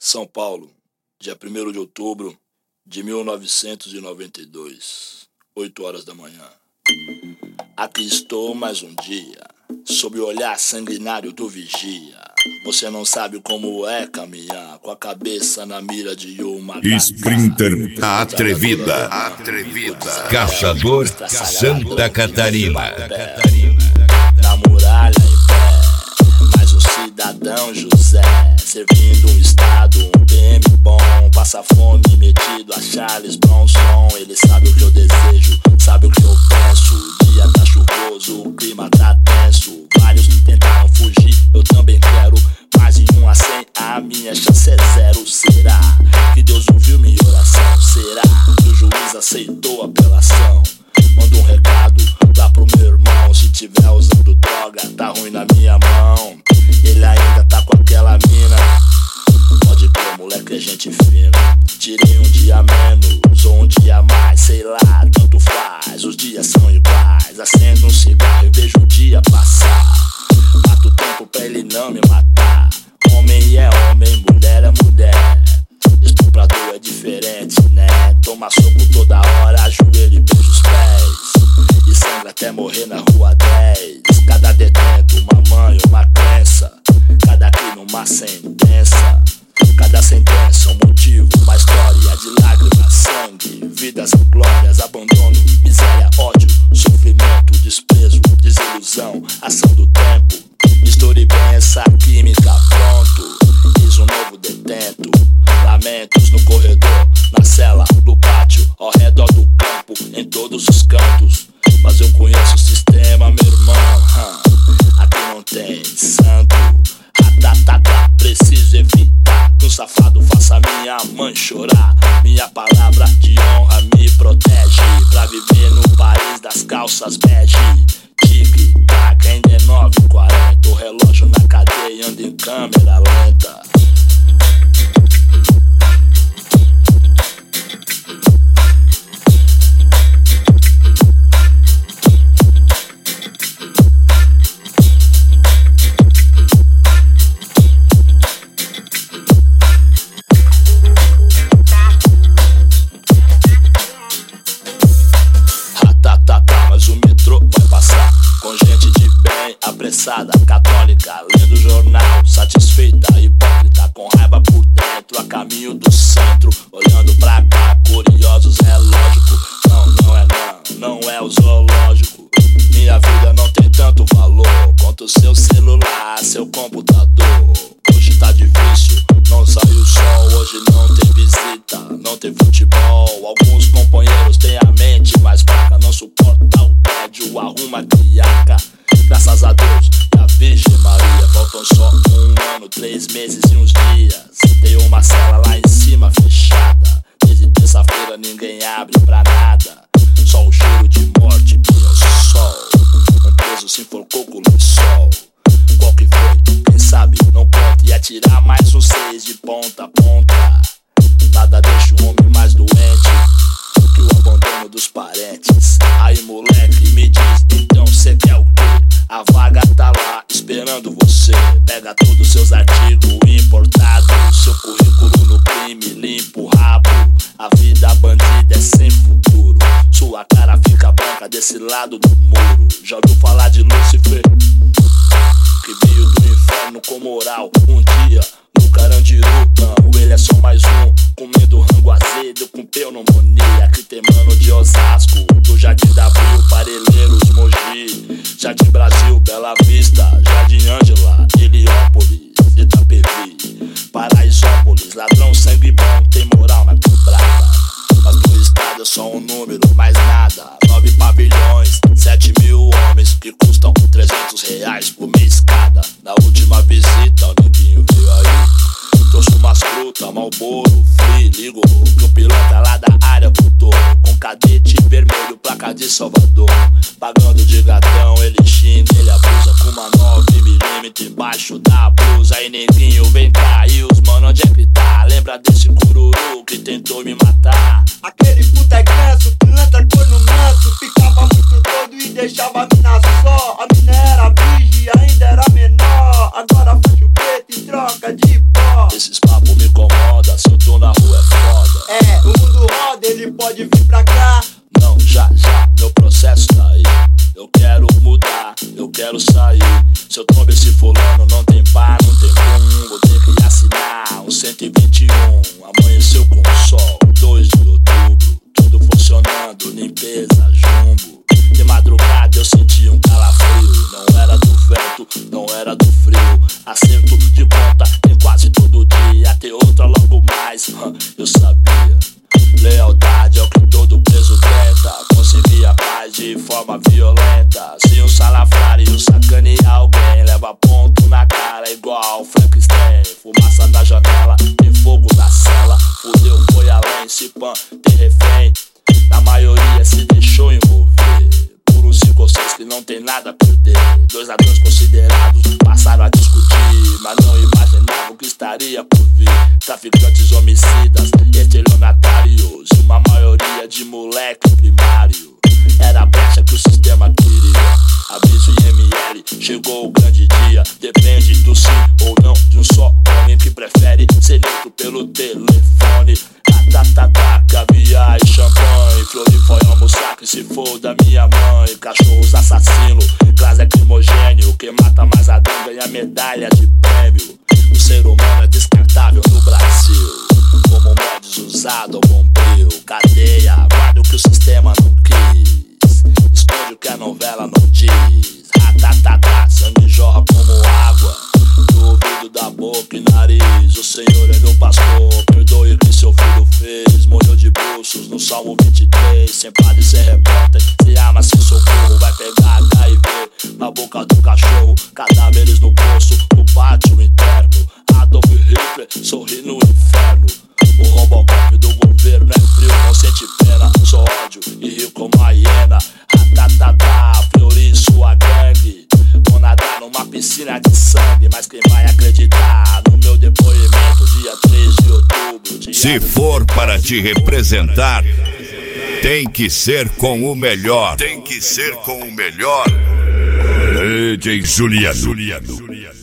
São Paulo, dia 1º de outubro de 1992, 8 horas da manhã. Aqui estou mais um dia, sob o olhar sanguinário do vigia. Você não sabe como é caminhar com a cabeça na mira de uma Sprinter atrevida, Caçador Santa Catarina. Na muralha em pé, mais um cidadão José, servindo um estado, um PM bom. Passa fome metido a Charles Bronson. Ele sabe o que eu desejo, sabe o que eu penso. O dia tá chuvoso, o clima tá tenso. Vários tentaram fugir, eu também quero. Mas em 1 a 100 a minha chance é 0. Será que Deus ouviu minha oração? Será que o juiz aceitou a apelação? Manda um recado lá pro meu irmão. Se tiver usando droga, tá ruim na minha mão. Ele ainda tá com aquela mina. Pode crer, moleque, é gente fina. Tirei um dia menos ou um dia mais, sei lá, tanto faz. Os dias são iguais. Acendo um cigarro e vejo o dia passar. Mato o tempo pra ele não me matar. Homem é homem, mulher é mulher. Estuprador é diferente, né? Toma soco toda hora, ajoelho e beija os pés. E sangra até morrer na rua 10. Cada detento, uma mãe, uma crença. Cada crime, uma sentença. Cada sentença, um motivo, uma história de lágrimas, sangue, vidas e glórias, abandono, miséria, ódio, sofrimento, desprezo, desilusão, ação do tempo. Misture bem essa química, pronto. Eis um novo detento. Lamentos no corredor, na cela, no pátio, ao redor do campo, em todos os cantos. Mas eu conheço o sistema, meu irmão. Aqui não tem santo. Preciso evitar que um safado faça minha mãe chorar. Minha palavra de honra me protege pra viver no país das calças bege. Tic-tac, ainda é 9h40. O relógio na cadeia anda em câmera lenta. Apressada, católica, lendo o jornal, satisfeita, hipócrita, com raiva por dentro, a caminho do centro, olhando pra cá, curiosos, é lógico. Não é o zoológico. Minha vida não tem tanto valor quanto seu celular, seu computador. Hoje tá difícil, não saiu o sol, hoje não tem visita, não tem futebol. Alguns companheiros têm a mente mais fraca, não suporta o tédio, arruma criaca. Graças a Deus e a Virgem Maria, faltam só 1 ano, 3 meses e uns dias. Tem uma cela lá em cima fechada. Desde terça-feira ninguém abre pra nada. Só o cheiro de morte, pinho sol. Um preso se enforcou com o lençol. Qual que foi? Quem sabe não conta. E atirar mais um 6 de ponta a ponta. Nada deixa o homem mais doente que o abandono dos parentes. Aí moleque, me diz, então cê quer o quê? A vaga tá lá esperando você. Pega todos seus artigos importados, seu currículo no crime, limpa o rabo. A vida bandida é sem futuro. Sua cara fica branca desse lado do muro. Já ouviu falar de Lúcifer? Que veio do inferno com moral. Um dia no Carandiru, ele é só mais um, comendo rango azedo com pneumonia. Aqui tem mano de Osasco, do Jardim da Abril, Parelheiros, Mogi, Jardim Brasil, Bela Vista, Jardim Ângela, Heliópolis, Itapevi, Paraisópolis. Ladrão, sangue bom, tem moral na quebrada. Mas do estado é só um número, mais nada. 9 pavilhões, 7.000 homens que custam R$300 por mês cada. Na última visita o neguinho veio aí, trouxe umas frutas, Marlboro, Free, ligou que o piloto lá da área voltou com cadete vermelho, placa de Salvador. Pagando de gatão, ele xinga, ele abusa com uma 9mm embaixo da blusa. Aí neguinho, vem cá, e os mano, onde é que tá? Lembra desse cururu que tentou me matar? Aquele puta é ganso, pilantra corno manso. Ficava muito doido e deixava a mina só. A mina era virgem, ainda era menor. Agora faz o preto em troca de pó. Esses papos me incomodam. na rua é foda. É, o mundo roda, ele pode vir pra cá. Não, já, meu processo tá aí. Eu quero mudar, eu quero sair. Se eu tombo esse fulano, não tem par, não tem pum. Vou ter que assinar um 121. Amanheceu com o sol, 2 de outubro. Tudo funcionando, limpeza, jumbo. De madrugada eu senti um calafrio. Não era do vento, não era do frio. Acerto de conta em quase todo dia. Ter outra logo mais, eu sabia. Lealdade é o que todo preso tenta. Conseguir a paz de forma violenta. Se um salafrário sacanear alguém, leva ponto na cara igual Frankenstein. Fumaça na janela, tem fogo na cela. Fudeu, foi além, se pan, tem refém. Na maioria se deixou envolver por uns 5 ou 6 que não tem nada a perder. 2 ladrões considerados passaram a discutir, mas não imaginavam o que estaria por vir. Traficantes, homicidas, estelionatários, e uma maioria de moleque primário. Era a brecha que o sistema queria. Aviso IML, chegou o grande dia. Depende do sim ou não de um só homem que prefere ser lido pelo telefone. Caviar e champanhe. Flori foi almoçar que se for da minha mãe. Cachorros assassinos, gás lacrimogênio. Quem mata mais Adão ganha medalha de prêmio. O ser humano é descartável no Brasil, como mods usado ao bombril. Cadeia, guarda o que o sistema não quis, esconde o que a novela não diz. Sangue jorra como água do ouvido, da boca e nariz. O Senhor é meu pastor, perdoe o que seu filho fez. Morreu de bruços no Salmo 23. Sem padre, sem repórter, se arma sem socorro. Vai pegar HIV na boca do cachorro. Cadáveres no poço, no pátio interno. Adolf Hitler sorri no inferno. O Robocop do governo é frio, não sente pena. Só ódio e rio como a hiena. Flori e sua gangue vou nadar numa piscina de sangue. Mas quem vai acreditar no meu depoimento? Dia 3 de outubro. Se for para te representar, tem que ser com o melhor. Tem que ser com o melhor. DJ Juliano.